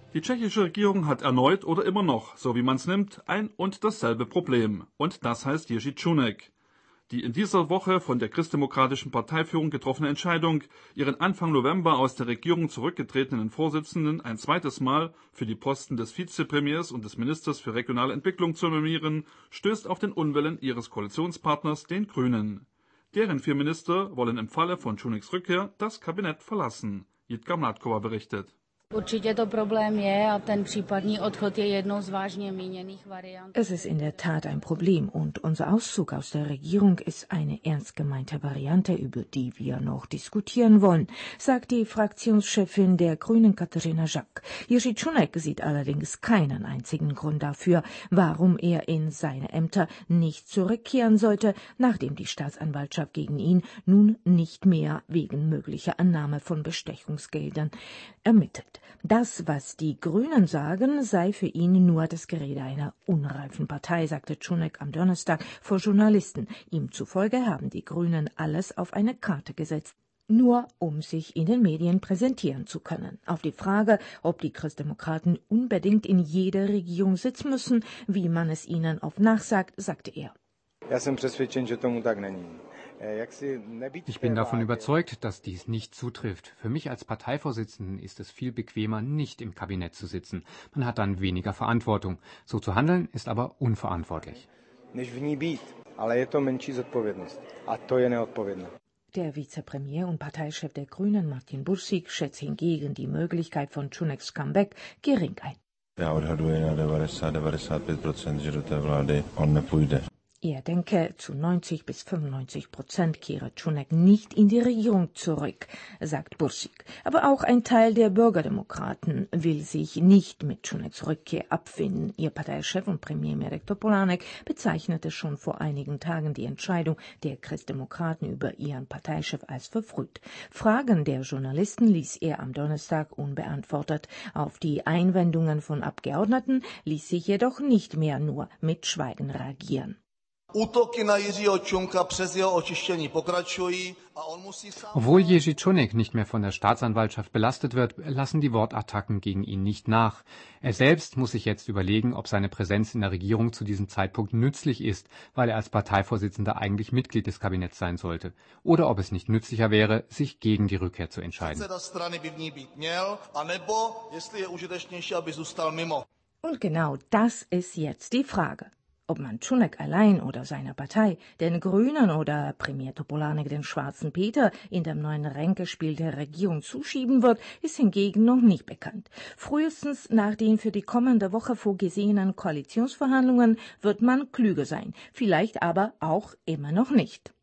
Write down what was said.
Die tschechische Regierung hat erneut oder immer noch, so wie man es nimmt, ein und dasselbe Problem. Und das heißt Jerzy Čunek. Die in dieser Woche von der christdemokratischen Parteiführung getroffene Entscheidung, ihren Anfang November aus der Regierung zurückgetretenen Vorsitzenden ein zweites Mal für die Posten des Vizepremiers und des Ministers für regionale Entwicklung zu nominieren, stößt auf den Unwillen ihres Koalitionspartners, den Grünen. Deren 4 Minister wollen im Falle von Čuneks Rückkehr das Kabinett verlassen. Jitka Mládková berichtet. Určitě to problém je a ten případný odchod je jednou z vážně míněných variant. Es ist in der Tat ein Problem und unser Auszug aus der Regierung ist eine ernst gemeinte Variante, über die wir noch diskutieren wollen, sagt die Fraktionschefin der Grünen Kateřina Žák. Jerzy Čunek sieht allerdings keinen einzigen Grund dafür, warum er in seine Ämter nicht zurückkehren sollte, nachdem die Staatsanwaltschaft gegen ihn nun nicht mehr wegen möglicher Annahme von Bestechungsgeldern ermittelt. Das, was die Grünen sagen, sei für ihn nur das Gerede einer unreifen Partei, sagte Čunek am Donnerstag vor Journalisten. Ihm zufolge haben die Grünen alles auf eine Karte gesetzt, nur um sich in den Medien präsentieren zu können. Auf die Frage, ob die Christdemokraten unbedingt in jeder Regierung sitzen müssen, wie man es ihnen oft nachsagt, sagte er. Ich bin davon überzeugt, dass dies nicht zutrifft. Für mich als Parteivorsitzenden ist es viel bequemer, nicht im Kabinett zu sitzen. Man hat dann weniger Verantwortung. So zu handeln ist aber unverantwortlich. Der Vizepremier und Parteichef der Grünen, Martin Bursík, schätzt hingegen die Möglichkeit von Čuneks Comeback gering ein. Já odhaduji na 90–95%, že do té vlády on nepůjde. Er denke, zu 90–95% kehre Čunek nicht in die Regierung zurück, sagt Bursík. Aber auch ein Teil der Bürgerdemokraten will sich nicht mit Čuneks Rückkehr abfinden. Ihr Parteichef und Premier Mirek Topolánek bezeichnete schon vor einigen Tagen die Entscheidung der Christdemokraten über ihren Parteichef als verfrüht. Fragen der Journalisten ließ er am Donnerstag unbeantwortet. Auf die Einwendungen von Abgeordneten ließ sich jedoch nicht mehr nur mit Schweigen reagieren. Obwohl Jerzy Čunek nicht mehr von der Staatsanwaltschaft belastet wird, lassen die Wortattacken gegen ihn nicht nach. Er selbst muss sich jetzt überlegen, ob seine Präsenz in der Regierung zu diesem Zeitpunkt nützlich ist, weil er als Parteivorsitzender eigentlich Mitglied des Kabinetts sein sollte. Oder ob es nicht nützlicher wäre, sich gegen die Rückkehr zu entscheiden. Und genau das ist jetzt die Frage. Ob man Čunek allein oder seiner Partei, den Grünen oder Premier Topolánek den Schwarzen Peter in dem neuen Ränkespiel der Regierung zuschieben wird, ist hingegen noch nicht bekannt. Frühestens nach den für die kommende Woche vorgesehenen Koalitionsverhandlungen wird man klüger sein, vielleicht aber auch immer noch nicht.